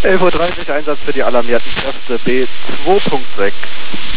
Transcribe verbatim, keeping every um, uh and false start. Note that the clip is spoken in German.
elf Uhr dreißig, Einsatz für die alarmierten Kräfte B zwei Punkt sechs.